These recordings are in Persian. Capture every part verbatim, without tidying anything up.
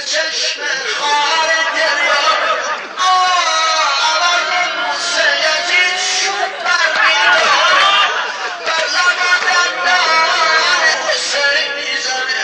چشم خار دریا آواز موسی یزید شد برمیدار بر لب دندان حسین میزنه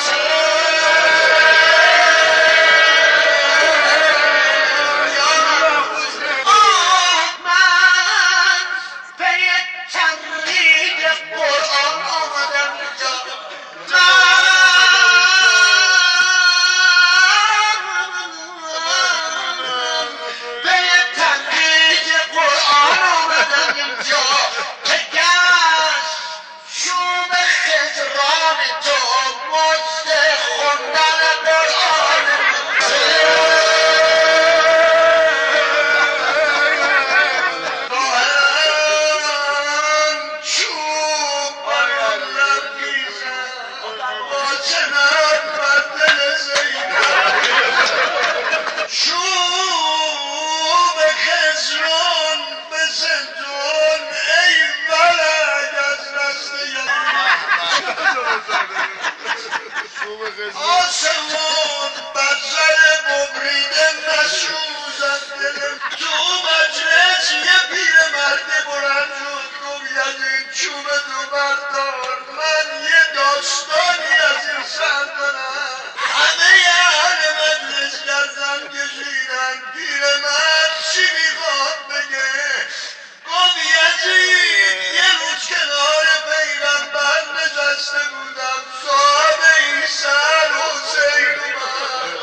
آسمون بزر ببریده نسوزد دلم تو مجلس یه پیر مرد بلند شد گفت یزید چوب تو بردار من یه داستانی از این سر دارم همه اهل مجلس گردن کشیدن پیر مرد چی میخواد بگه گفت یزید یه روز کنار پیغمبر نشسته بودم صاحب این سر حسین اومد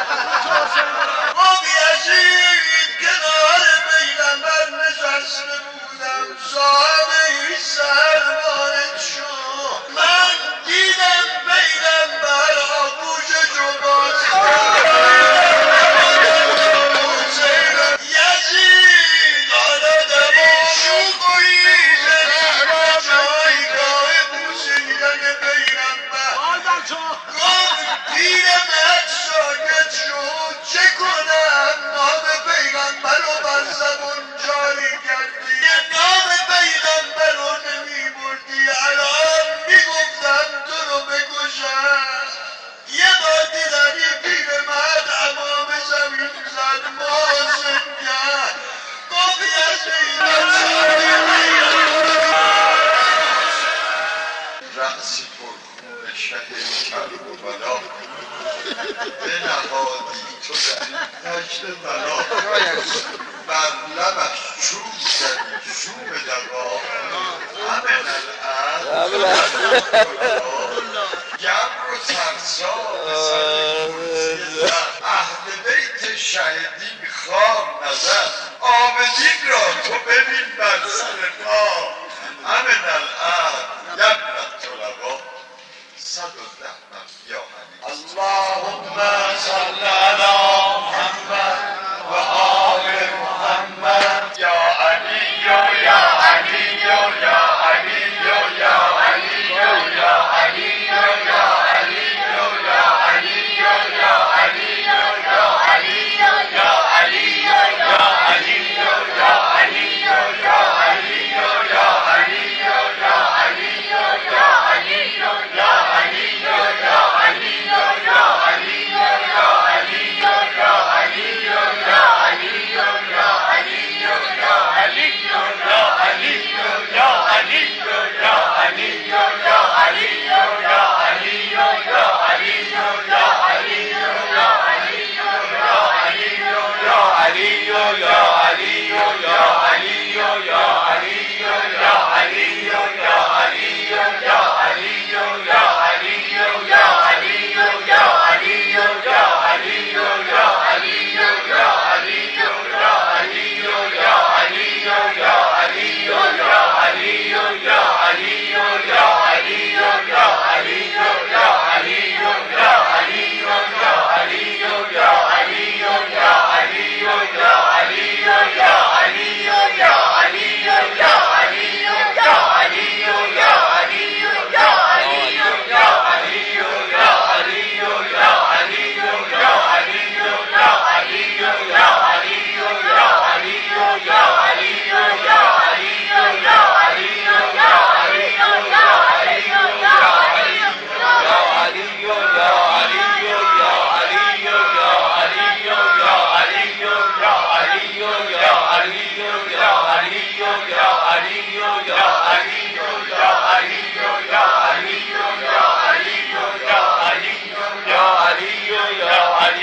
گفت یزید کنار پیغمبر نشسته بودم صاحب این سر وارد شد من دیدم پیغمبر آغوششو باز یزید حالا دماشو کنید جایگاه بوسیدن پیغمبر گفت پیرمرد ساکت شد چه کنم نام پیغمبر رو بر زبون جاری کردی نام پیغمبر رو نمی بردی الان میگفتم تو رو بکشم یه بار دیدم یه پیرمرد امام زمین زد محاسن کرد گفت یزید رأسی پرخون شهر کربلا بنهادی تو در این دشت بلا بر لبش چوب زدی شوم دوا همه الان گبر و ترسا اهل بیت شهیدی خواب نظر آمدین را تو ببین بر سر پا همه الان یبنت طلبا صد و ده من یا حبیب اللهم صل علی محمد و آل محمد یا علی یا علی یا علی یا علی یا علی یا علی یا علی یا علی یا علی یا علی یا علی یا علی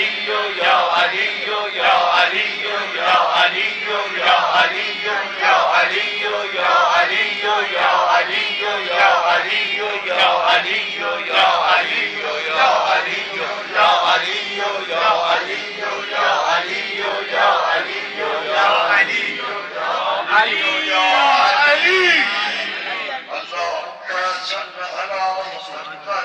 اللهم صل على محمد